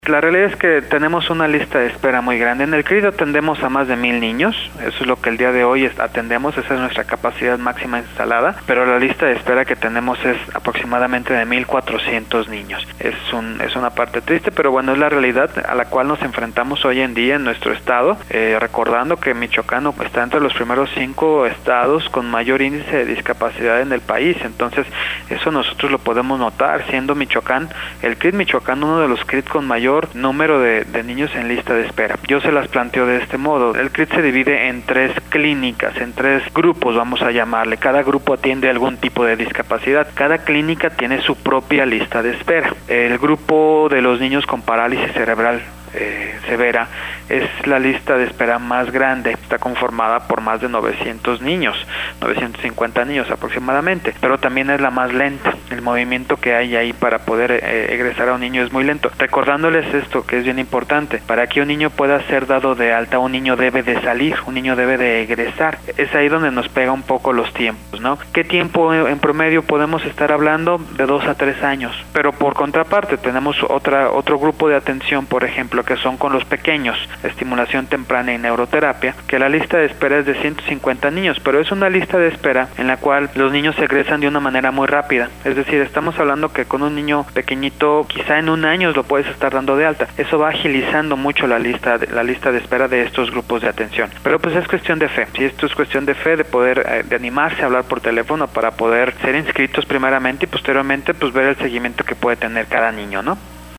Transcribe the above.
La realidad es que tenemos una lista de espera muy grande. En el CRID atendemos a más de 1,000 niños, eso es lo que el día de hoy atendemos, esa es nuestra capacidad máxima instalada, pero la lista de espera que tenemos es aproximadamente de 1,400 niños. Es una parte triste, pero bueno, es la realidad a la cual nos enfrentamos hoy en día en nuestro estado, recordando que Michoacán está entre los primeros 5 estados con mayor índice de discapacidad en el país, entonces eso nosotros lo podemos notar, siendo Michoacán, el CRID Michoacán, uno de los CRID con mayor número de niños en lista de espera. Yo se las planteo de este modo. El CRID se divide en 3 clínicas, en 3 grupos, vamos a llamarle. Cada grupo atiende algún tipo de discapacidad. Cada clínica tiene su propia lista de espera. El grupo de los niños con parálisis cerebral severa es la lista de espera más grande, está conformada por más de 900 niños, 950 niños aproximadamente, pero también es la más lenta. El movimiento que hay ahí para poder egresar a un niño es muy lento. Recordándoles esto que es bien importante, para que un niño pueda ser dado de alta, un niño debe de salir, un niño debe de egresar. Es ahí donde nos pega un poco los tiempos, ¿no? ¿Qué tiempo en promedio podemos estar hablando? De 2 a 3 años, pero por contraparte tenemos otro grupo de atención, por ejemplo, que son con los pequeños, estimulación temprana y neuroterapia, que la lista de espera es de 150 niños, pero es una lista de espera en la cual los niños se egresan de una manera muy rápida, es decir, estamos hablando que con un niño pequeñito, quizá en 1 año lo puedes estar dando de alta. Eso va agilizando mucho la lista de espera de estos grupos de atención, pero pues es cuestión de fe, si esto es cuestión de fe, de poder, de animarse a hablar por teléfono para poder ser inscritos primeramente y posteriormente pues ver el seguimiento que puede tener cada niño, ¿no?